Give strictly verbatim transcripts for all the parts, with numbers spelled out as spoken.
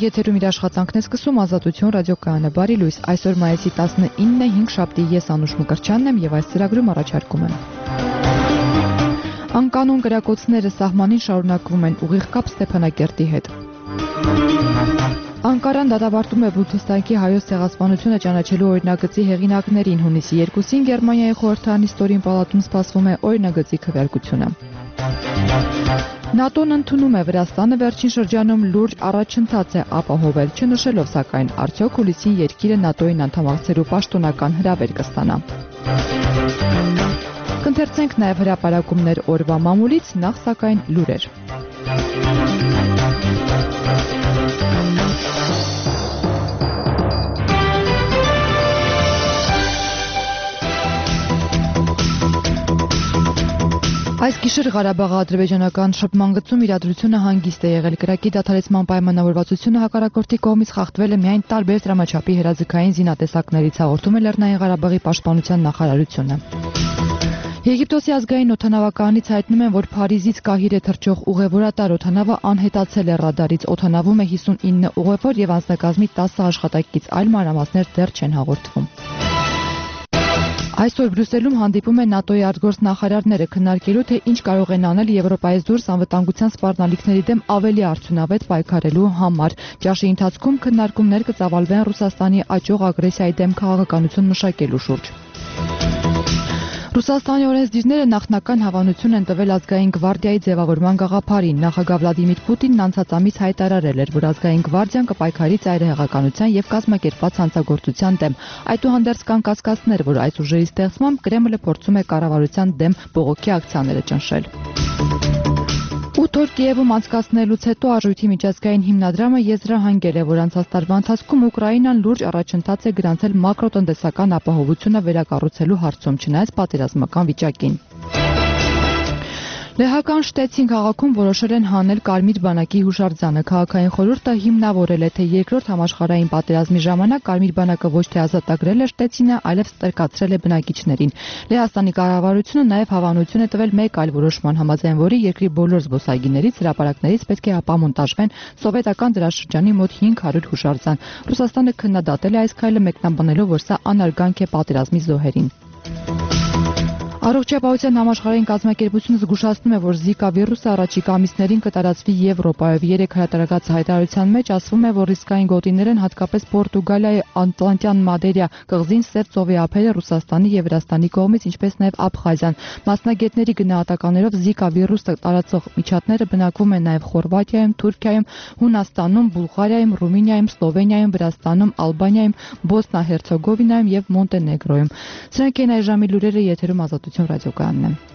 Եթերում իր աշխատանքն է սկսում Ազատություն ռադիոկայանը։ Բարի լույս, այսօր մայիսի տասնինն է, հինգշաբթի, ես Անուշ Մկրտչյանն եմ եւ այս ծրագրում առաջարկում եմ։ Անկանոն կրակոցները սահմանին շարունակվում են, ուղիղ կապ Ստեփանակերտի հետ։ Անկարան դատապարտում է Բուդդիստանքի հայոց ցեղասպանությունը ճանաչելու օրինագծի հեղինակներին։ Հունիսի երկուսին Գերմանիայի խորհրդարանի ստորին պալատում սպասվում է օրինագծի քվեարկությունը։ ՆԱՏՕ-ն ընդունում է Վրաստանը վերջին շրջանում լուրջ առաջընթաց է ապահովել, չնշելով սակայն արդյոք հուլիսին երկիրը ՆԱՏՕ-ին անդամակցելու պաշտոնական հրավեր կստանա։ Կընթերցենք նաև հրապարակումներ օրվա մամուլից, նախ սակայն լուրեր։ Այս գիշեր Ղարաբաղի ադրբեջանական շփման գծում իրադրությունը հանգիստ է եղել։ Կրակի դադարեցման պայմանավորվածությունը հակառակորդի կողմից խախտվել է միայն տարբեր դրամաչափի հրաձգային զինատեսակներից, հաղորդում է Լեռնային Ղարաբաղի պաշտպանության նախարարությունը։ Եգիպտոսի ազգային օդանավականից հայտնում են, որ Փարիզից Կահիր է թռչող ուղևորատար օդանավը անհետացել է ռադարից։ Օդանավում է հիսունինը ուղևոր եւ անձնակազմի տասը աշխատակից, այլ մանրամասներ դեռ չեն հաղորդվում։ Այսօր Բրյուսելում հանդիպում է ՆԱՏՕ-ի արտգործնախարարները քննարկելու, թե ինչ կարող են անել Եվրոպայից դուրս անվտանգության սպառնալիքների դեմ ավելի արդյունավետ պայքարելու համար։ Ճաշի ընթացքում քննարկումներ կծավալվեն Ռուսաստանի աճող ագրեսիայի դեմ քաղաքականություն մշակելու շուրջ։ Ռուսաստանի օրենսդիրները նախնական հավանություն են տվել ազգային գվարդիայի ձևավորման գաղափարին։ Նախագահ Վլադիմիր Պուտինն անցած ամիս հայտարարել էր, որ ազգային գվարդիան կպայքարի ծայրահեղականության եւ կազմակերպված հանցագործության դեմ։ Այդուհանդերձ կան կասկածներ, որ այս ուժերի ստեղծմամբ Կրեմլը փորձում է կառավարության դեմ բողոքի ակցիաները ճնշել։ Ութ օր Կիևում անցկացնելուց հետո Արժույթի միջազգային հիմնադրամը եզրահանգել է, որ անցած տարվա ընթացքում Ուկրաինան լուրջ առաջընթաց է գրանցել մակրոտնտեսական ապահովությունը վերակառուցելու հարցում, չնայած պատերազմական վիճակին։ Լեհական Շտեցին քաղաքում որոշել են հանել Կարմիր բանակի հուշարձանը։ Քաղաքային խորհուրդը հիմնավորել է, թե երկրորդ համաշխարհային պատերազմի ժամանակ Կարմիր բանակը ոչ թե ազատագրել է Շտեցինը, այլև ստրկացրել է բնակիչներին։ Լեհաստանի կառավարությունը նաև հավանություն է տվել մեկ այլ որոշման, համաձայն որի երկրի բոլոր զբոսայգիներից, հրապարակներից պետք է ապամոնտաժվեն սովետական դարաշրջանի մոտ հինգ հարյուր հուշարձան։ Ռուսաստանը քննադատել է այս քայլը, մեկնաբանելով, որ սա անարգանք է պատերազմի զոհերին։ Առողջապահության համաշխարհային կազմակերպությունը զգուշացնում է, որ Զիկա վիրուսը առաջիկա ամիսներին կտարածվի Եվրոպայով։ Երեք հրատարակած հայտարարության մեջ ասվում է, որ ռիսկային գոտիներ են հատկապես Պորտուգալիայի Ատլանտյան Մադերիա կղզին, Սև ծովի ափերը, Ռուսաստանի եւ Վրաստանի կողմից, ինչպես նաեւ Աբխազիան։ Մասնագետների գնահատականներով Զիկա վիրուսը տարածող միջատները բնակվում են նաեւ Խորվաթիայում, Թուրքիայում, Հունաստանում, Բուլղարիայում, Ռումինիայում, Սլովենիայում, Վրաստանում, Ալբանիայում, Բոսնա-Հերցեգովինայում եւ Մոնտենեգրոյում։ Սրանք են այժմի լուրերը, եթերում Ազատություն ռադիոկայանն է։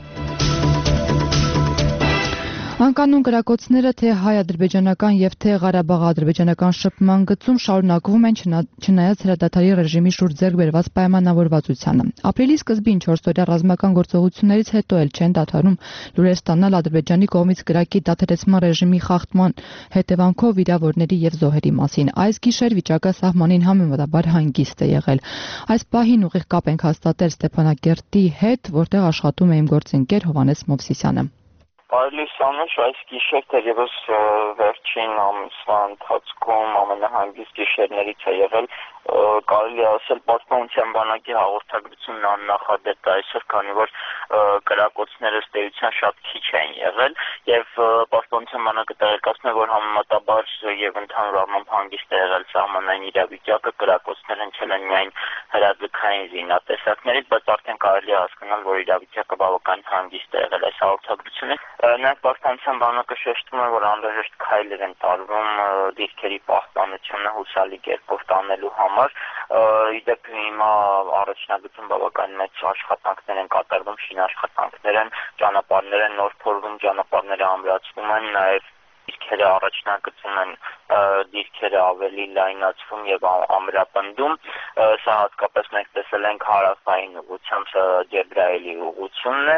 Անկանոն կրակոցները թե հայ-ադրբեջանական եւ թե Ղարաբաղ-ադրբեջանական շփման գծում շարունակվում են, չնայած հրադադարի ռեժիմի շուրջ ձեռք բերված պայմանավորվածությանը։ Ապրիլի սկզբին չորսօրյա ռազմական գործողություններից հետո էլ չեն դադարում լուրեր ստանալ Ադրբեջանի կողմից կրակի դադարեցման ռեժիմի խախտման հետևանքով վիրավորների եւ զոհերի մասին։ Այս գիշեր վիճակը սահմանին համեմատաբար հանգիստ է եղել։ Այս պահին ուղիղ կապ ենք հաստատել Ստեփանակերտի հետ, որտեղ աշխատում է իմ գործընկեր Հովհաննես Մովսիսյանը։ Բարի Անուշ, այս գիշեր թերևս վերջին ամիսվա ընթացքում ամենահանգիստ գիշերներից է եղել, կարելի է ասել պաշտպանության բանակի հաղորդագրությունն աննախադեպ է այսօր, քանի որ կրակոցները ըստ էության շատ քիչ են եղել եւ պաշտպանության բանակը տեղեկացնում է, որ համեմատաբար եւ ընդհանուր առմամբ հանգիստ է եղել սահմանային իրավիճակը, կրակոցներ հնչել են միայն հրաձգային զինատեսակներից, բայց արդեն կարելի է հասկանալ, որ իրավիճակը բավական հանգիստ է եղել այս հաղորդագրությունը։ Նաև պաշտպանության բանակը շեշտում է, որ անհրաժեշտ քայլեր են տարվում դիրքերի պահպանությունը հուսալի կերպով տանելու համար։ Իդեպ հիմա առաջնագծում բավական մեծ աշխատանքներ են կատարվում, շինաշխատանքներ են, ճանապարհներ են նոր փորվում, ճանապարհները ամրացվում են, նաև դիրքերը առաջնագծում են, դիրքերը ավելի լայնացվում եւ ամրապնդում։ Սա հատկապես մենք տեսել ենք հարավային ուղղությամբ, սա Ջեբրայելի ուղղությունն է։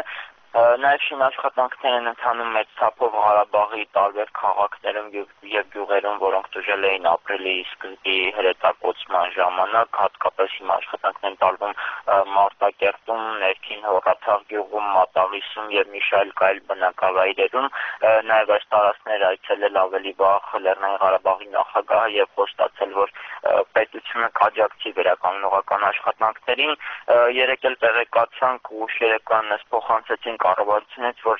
Նաև շինաշխատանքներ են ընթանում մեծ թափով Ղարաբաղի տարբեր քաղաքներում և գյուղերում, որոնք տուժել էին ապրիլի սկզբի հրետակոծման ժամանակ, հատկապես հիմա աշխատանքներ են տարվում Մարտակերտում, Ներքին Հոռաթաղ գյուղում, Մատաղիսում և մի շարք այլ բնակավայրերում, նաև այս տարածքներ այցելել ավելի վաղ Լեռնային Ղարաբաղի նախագահը և խոստացել, որ պետությունը կաջակցի վերականգնողական աշխատանքներին։ Երեկ էլ տեղեկացանք ու երեկոյան փոխանցեցին կառավարությունից, որ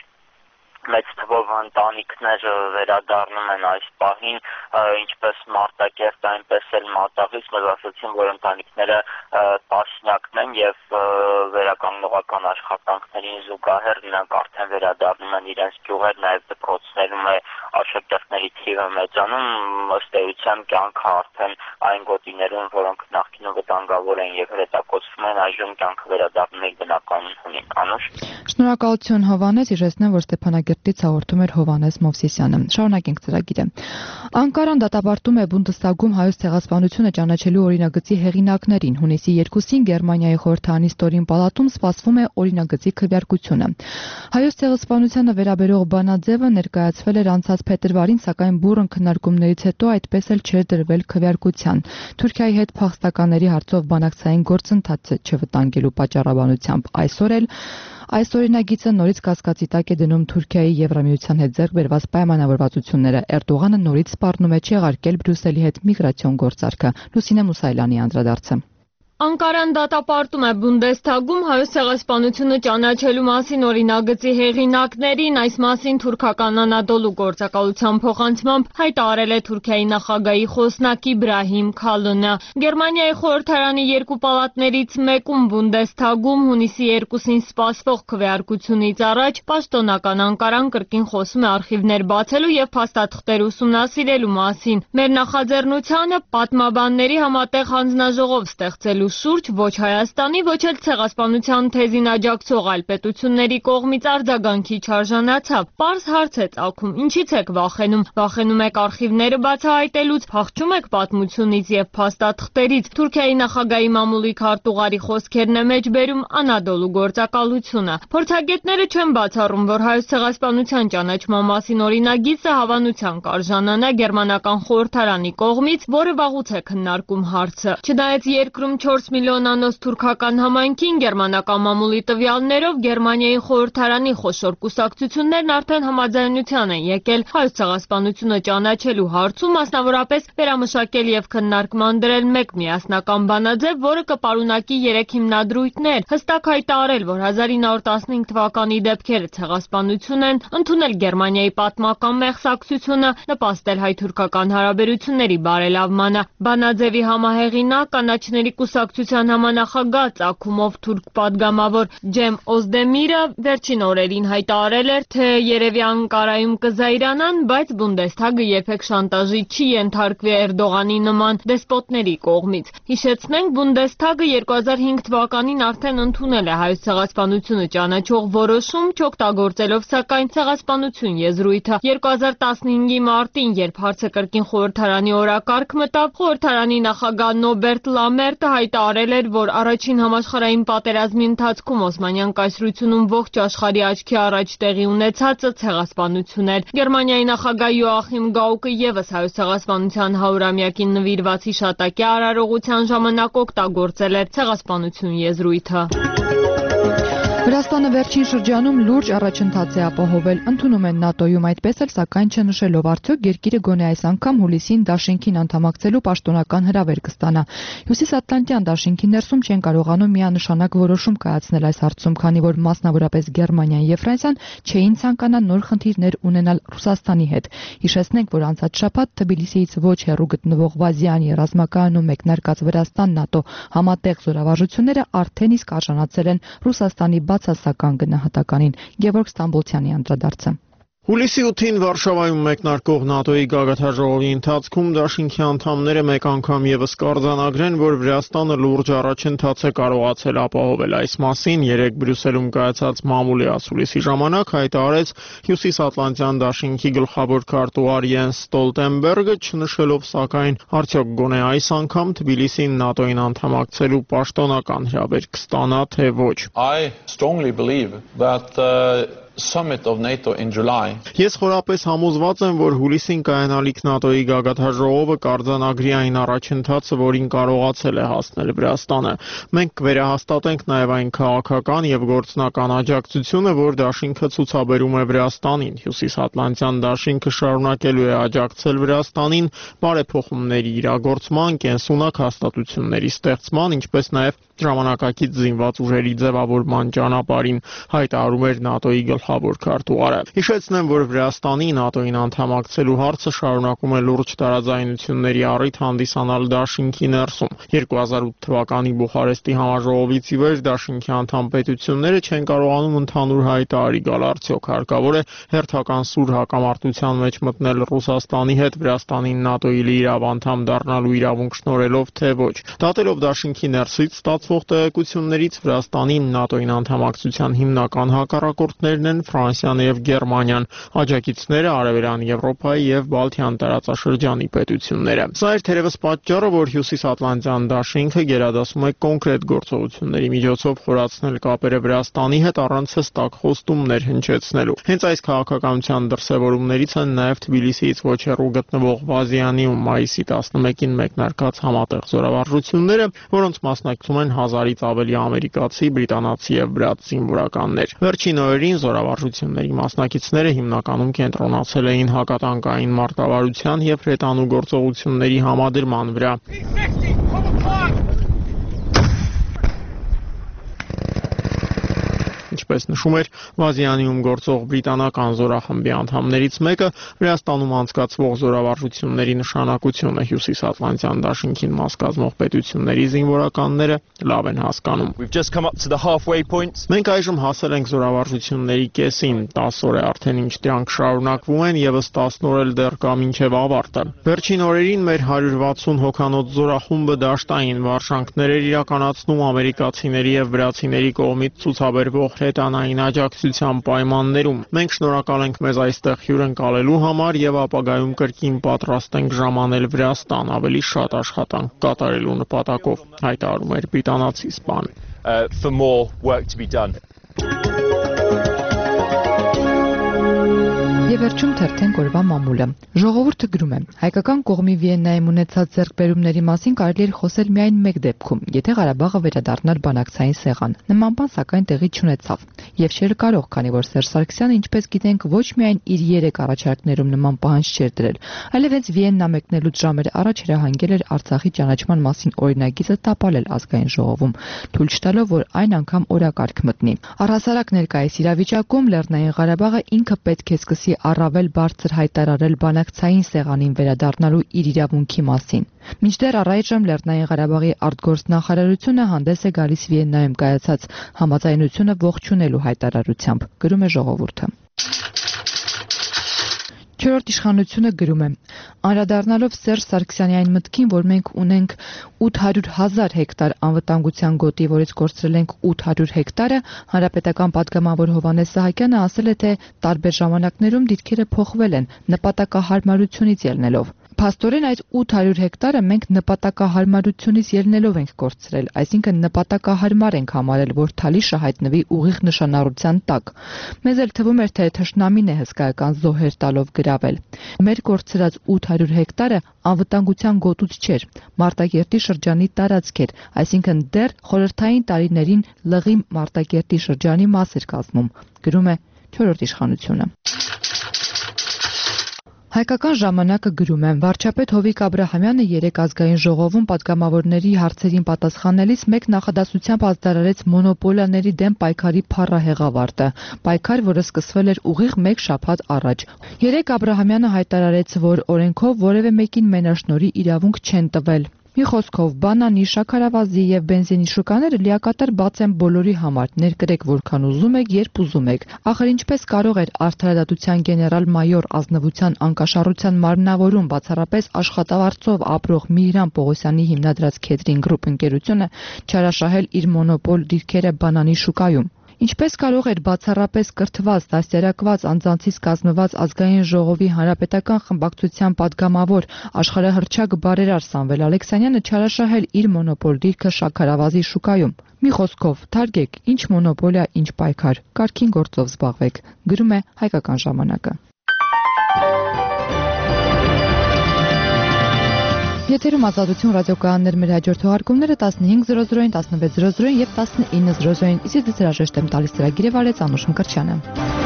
մեծ թվով ընտանիքներ վերադառնում են այս պահին, ինչպես Մարտակերտ, այնպես էլ Մատաղից, մեզ ասացին, որ ընտանիքները տասնյակն են և վերականգնողական աշխատանքներին զուգահեռ նրանք արդեն վերադառնում են իրենց գյուղեր, նաև դպրոցներում է աշակերտների թիվը մեծանում, ըստ էության կյանքը արդեն այն գոտիներում, որոնք նախկինում վտանգավոր են և հրետակոծվում են, այժմ կյանքը վերադառնում է բնականին։ Անուշ։ Շնորհակալություն Հովհաննես, հիշեցնեմ, որ Ստեփանագերտից հաղորդում էր Հովհաննես Մովսիսյանը։ Շարունակենք ծրագիրը։ Անկարան դատապարտում է Բունդեսթագում հայոց ցեղասպանությունը ճանաչելու օրինագծի հեղինակներին։ Հունիսի երկուսին Գերմանիայի խորհրդարանի ստորին պալատում սպասվում է օրինագծի քվեարկությունը։ Հայոց ցեղասպանությանը վերաբերող բանաձևը ներկայացվել էր անցած փետրվարին, սակայն բուռն քննարկումներից հետո այդպես էլ չէր դրվել քվեարկության։ Թուրքիայի հետ փախստականների հարցով բանակցային գործընթացը չվտանգելու պատճառաբանությամբ այսօր էլ Այս օրինագիծը նորից կասկածի տակ է դնում Թուրքիայի Եվրամիության հետ ձեռք բերված պայմանավորվածությունները։ Էրդողանը նորից սպառնում է չեղարկել Բրյուսելի հետ միգրացիոն գործարքը։ Լուսինե Մուսայելյանի անդրադարձը։ Անկարան դատապարտում է Բունդեսթագում հայոց ցեղասպանությունը ճանաչելու մասին օրինագծի հեղինակներին, այս մասին թուրքական Անադոլու գործակալության փոխանցմամբ հայտարարել է Թուրքիայի նախագահի խոսնակ Իբրահիմ Քալոնը։ Գերմանիայի խորհրդարանի երկու պալատներից մեկում Բունդեսթագում հունիսի երկուսին սպասվող քվեարկությունից առաջ պաշտոնական Անկարան կրկին խոսում է արխիվներ բացելու և փաստաթղթեր ուսումնասիրելու մասին։ Մեր նախաձեռնությանը պատմաբանների համատեղ հանձնաժողով ստեղծելու շուրջ ոչ Հայաստանի, ոչ էլ ցեղասպանության թեզին աջակցող այլ պետությունների կողմից արձագանքի չարժանացավ։ Պարզ հարց է ծագում, ինչից եք վախենում։ Վախենում եք արխիվները բացահայտելուց, փախչում եք պատմությունից և փաստաթղթերից։ Թուրքիայի նախագահի մամուլի քարտուղարի խոսքերն է մեջբերում Անադոլու գործակալությունը։ Փորձագետները չեն բացառում, որ հայոց ցեղասպանության ճանաչման մասին օրինագիծը հավանության կարժանանա գերմանական խորհրդարանի կողմից, որը վաղուց է քննարկում հարցը։ Չնայած երկրում չորս միլիոնանոց թուրքական համայնքին գերմանական մամուլի տվյալներով Գերմանիայի խորհրդարանի խոշոր կուսակցություններն արդեն համաձայնության են եկել հայոց ցեղասպանությունը ճանաչելու հարցում, մասնավորապես վերամշակել և քննարկման դրել մեկ միասնական բանաձև, որը կպարունակի երեք հիմնադրույթներ, հստակ հայտարարել, որ հազար ինը հարյուր տասնհինգ թվականի դեպքերը ցեղասպանություն են, ընդունել Գերմանիայի պատմական մեղսակցությունը, նպաստել հայ-թուրքական հարաբերությունների բարելավմանը։ Բանաձևի համահեղինակ կանաչների կուսակցության համանախագահ ծագումով թուրք պատգամավոր Ջեմ Օզդեմիրը վերջին օրերին հայտարարել էր, թե երևի Անկարայում կզայրանան, բայց Բունդեսթագը երբեք շանտաժի չի ենթարկվի Էրդողանի նման դեսպոտների կողմից։ Հիշեցնենք, Բունդեսթագը երկու հազար հինգ թվականին արդեն ընդունել է հայոց ցեղասպանությունը ճանաչող որոշում, չօգտագործելով սակայն ցեղասպանություն եզրույթը։ երկու հազար տասնհինգի մարտին, երբ հարցը կրկին խորհրդարանի օրակարգ մտավ, խորհրդարանի նախագահ Նոբերտ Լամերտը հայտարարել էր, որ առաջին համաշխարհային պատերազմի ընթացքում Օսմանյան կայսրությունում ողջ աշխարհի աչքի առաջ տեղի ունեցածը ցեղասպանություն էր։ Գերմանիայի նախագահ Յոախիմ Գաուկը ևս հայոց ցեղասպանության հարյուրամյակին նվիրված հիշատակի արարողության ժամանակ օգտագործել էր ցեղասպանություն եզրույթը։ Վրաստանը վերջին շրջանում լուրջ առաջընթաց է ապահովել, ընդունում են ՆԱՏՕ-ում, այդպես էլ սակայն չնշելով արդյոք երկիրը գոնե այս անգամ հուլիսին դաշինքին անդամակցելու պաշտոնական հրավեր կստանա։ Հյուսիսատլանտյան դաշինքի ներսում չեն կարողանում միանշանակ որոշում կայացնել այս հարցում, քանի որ մասնավորապես Գերմանիան և Ֆրանսիան չէին ցանկանա նոր խնդիրներ ունենալ Ռուսաստանի հետ։ Հիշեցնենք, որ անցած շաբաթ Թբիլիսիից ոչ հեռու գտնվող Վազյանի ռազմակայանում մեկնարկած Վրաստան-ՆԱՏՕ համատեղ զորավարժությունները արդեն իսկ արժանացել են Ռուսաստանի բացասական գնահատականին։ Գևորգ Ստամբոլցյանի անդրադարձը։ Հուլիսի ութին Վարշավայում մեկնարկող ՆԱՏՕ-ի գագաթնաժողովի ընթացքում դաշինքի անդամները մեկ անգամ ևս կարձանագրեն, որ Վրաստանը լուրջ առաջընթաց է կարողացել ապահովել։ Այս մասին երեկ Բրյուսելում կայացած մամուլի ասուլիսի ժամանակ հայտարարեց Հյուսիսատլանտյան դաշինքի գլխավոր քարտուղար Յենս Ստոլտենբերգը, չնշելով սակայն արդյոք գոնե այս անգամ Թբիլիսին ՆԱՏՕ-ին անդամակցելու պաշտոնական հրավերք կստանա, թե ոչ։ I strongly believe that uh... Summit of NATO in July. Ես խորապես համոզված եմ, որ հուլիսին կայանալիք ՆԱՏՕ-ի գագաթնաժողովը կարձանագրի այն առաջընթացը, որին կարողացել է հասնել Վրաստանը։ Մենք կվերահաստատենք նաև այն քաղաքական եւ գործնական աջակցությունը, որ դաշինքը ցուցաբերում է Վրաստանին։ Հյուսիսատլանտյան դաշինքը շարունակելու է աջակցել Վրաստանին բարեփոխումների իրագործման, կենսունակ հաստատությունների ստեղծման, ինչպես նաև ժամանակակից զինված ուժերի ձևավորման ճանապարհին, հայտարարում էր ՆԱՏՕ-ի գլխավոր քարտուղարը։ Հիշեցնեմ, որ Վրաստանի ՆԱՏՕ-ին անդամակցելու հարցը շարունակում է լուրջ տարաձայնությունների առիթ հանդիսանալ դաշինքի ներսում։ երկու հազար ութ թվականի Բուխարեստի համաժողովից ի վեր դաշինքի անդամ պետությունները չեն կարողանում ընդհանուր հայտարարի գալ, արդյոք հարկավոր է հերթական սուր հակամարտության մեջ մտնել Ռուսաստանի հետ Վրաստանին ՆԱՏՕ-ի լիիրավ անդամ դառնալու իրավունք շնորհելով, թե ոչ։ Դատելով դաշինքի ներսից ստացվող տեղեկություններից Վրաստանին ՆԱՏՕ-ին անդամակցության հիմնական հակառակորդներն են Ֆրանսիան եւ Գերմանիան, աջակիցները Արևելյան Եվրոպայի եւ Բալթյան տարածաշրջանի պետությունները։ Սա էր թերևս պատճառը, որ Հյուսիսատլանտյան դաշինքը գերադասում է կոնկրետ գործողությունների միջոցով խորացնել կապերը Վրաստանի հետ առանց հստակ խոստումներ հնչեցնելու։ Հենց այս քաղաքականության դրսևորումներից են նաեւ Թբիլիսիից ոչ հեռու գտնվող Վազիանիում մայիսի տասնմեկին մեկնարկած համատեղ զորավարժությունները, որոնց մասնակցում են հազարից ավելի ամերիկացի, բրիտանացի եւ վրաց զինվորականներ։ Վերջին օրերին զորավարժությունների մասնակիցները հիմնականում կենտրոնացել էին հակատանկային մարտավարության եւ հրետանու գործողությունների համադրման վրա։ Ինչպես նշում էր Վազիանիում գործող բրիտանական զորախմբի անդամներից մեկը, Վրաստանում անցկացվող զորավարժությունների նշանակությունը Հյուսիսատլանտյան դաշինքին մաս կազմող պետությունների զինվորականները լավ են հասկանում։ Մենք այժմ հասել ենք զորավարժությունների կեսին, տասը օր է արդեն ինչ դրանք շարունակվում են, եւս տասը օր էլ դեռ կա մինչեւ ավարտը։ Վերջին օրերին մեր հարյուր վաթսուն հոգանոց զորախումբը դաշտային վարժանքներ էր իրականացնում ամերիկացիների եւ վրացիների կողմից ցուցաբերվող հրետանային աջակցության պայմաններում։ Մենք շնորհակալ ենք մեզ այստեղ հյուրընկալելու համար եւ ապագայում կրկին պատրաստ ենք ժամանել Վրաստան ավելի շատ աշխատանք կատարելու նպատակով, հայտարարում էր բրիտանացի սպան։ Եվ վերջում թերթենք օրվա մամուլը։ Ժողովուրդը գրում է. հայկական կողմի Վիեննայում ունեցած ձեռքբերումների մասին կարելի էր խոսել միայն մեկ դեպքում, եթե Ղարաբաղը վերադառնար բանակցային սեղան։ Նման բան սակայն տեղի չունեցավ։ Եվ չէր կարող, քանի որ Սերժ Սարգսյանը, ինչպես գիտենք, ոչ միայն իր երեք առաջարկներում նման պահանջ չէր դրել, այլև հենց Վիեննա մեկնելուց ժամեր առաջ հրահանգել էր Արցախի ճանաչման մասին օրինագիծը տապալել ազգային ժողովում, թույլ չտալով, որ այն անգամ օրակարգ մտնի։ Առհասարակ ներկայիս իրավիճակում Լեռնային Ղարաբաղը ինքը պետք է սկսի առավել բարձր հայտարարել բանակցային սեղանին վերադառնալու իր իրավունքի մասին։ Մինչդեռ առայժմ Լեռնային Ղարաբաղի արտգործնախարարությունը հանդես է գալիս Վիեննայում կայացած համաձայնությունը ողջունելու հայտարարությամբ, գրում է Ժողովուրդը։ Չորրորդ իշխանությունը գրում է. անդրադառնալով Սերժ Սարգսյանի այն մտքին, որ մենք ունենք ութ հարյուր հազար հեկտար անվտանգության գոտի, որից կորցրել ենք ութ հարյուր հեկտարը, հանրապետական պատգամավոր Հովհաննես Սահակյանը ասել է, թե տարբեր ժամանակներում դիրքերը փոխվել են նպատակահարմարությունից ելնելով։ Փաստորեն այդ ութ հարյուր հեկտարը մենք նպատակահարմարությունից ելնելով ենք կորցրել, այսինքն նպատակահարմար ենք համարել, որ Թալիշը հայտնվի ուղիղ նշանառության տակ։ Մեզ էլ թվում էր, թե թշնամին է հսկայական զոհեր տալով գրավել։ Մեր կորցրած ութ հարյուր հեկտարը անվտանգության գոտուց չէր, Մարտակերտի շրջանի տարածք էր, այսինքն դեռ խորհրդային տարիներին Լղի Մարտակերտի շրջանի մաս էր կազմում, գրում է չորրորդ իշխանությունը։ Հայկական ժամանակը գրում է. վարչապետ Հովիկ Աբրահամյանը երեկ ազգային ժողովում պատգամավորների հարցերին պատասխանելիս մեկ նախադասությամբ ազդարարեց մոնոպոլիաների դեմ պայքարի փառահեղավարտը, պայքար, որը սկսվել էր ուղիղ մեկ շաբաթ առաջ։ Երեկ Աբրահամյանը հայտարարեց, որ օրենքով որևէ մեկին մենաշնորհի իրավունք չեն տվել։ Մի խոսքով, բանանի, շաքարավազի եւ բենզինի շուկաները լիակատար բաց են բոլորի համար, ներկրեք որքան ուզում եք, երբ ուզում եք։ Ախր ինչպես կարող էր Արդարադատության գեներալ-մայոր ազնվության անկաշառության մարմնավորում բացառապես աշխատավարձով ապրող Միհրան Պողոսյանի հիմնադրած Քեթրին Գրուպ ընկերությունը չարաշահել իր մոնոպոլ դիրքերը բանանի շուկայում։ Ինչպես կարող էր բացառապես կրթված, դաստիարակված անձանցից կազմված ազգային ժողովի հանրապետական խմբակցության падգամավոր աշխարհահռչակ բարերար Սամվել Ալեքսանյանը չարաշահել իր մոնոպոլ դիրքը շաքարավազի շուկայում։ Մի խոսքով, թարգեք, ինչ մոնոպոլիա, ինչ պայքար, կարգին գործով զբաղվեք, գրում է Հայկական ժամանակը։ Եթերում Ազատություն ռադիոկայաններ, մեր հաջորդ թողարկումները տասնհինգ զրո զրոին, տասնվեց զրո զրոին և տասնինը զրո զրոին։ Իսկ ձեզ հրաժեշտ եմ տալիս ծրագիրը վարեց Անուշ Մկրտչյանը։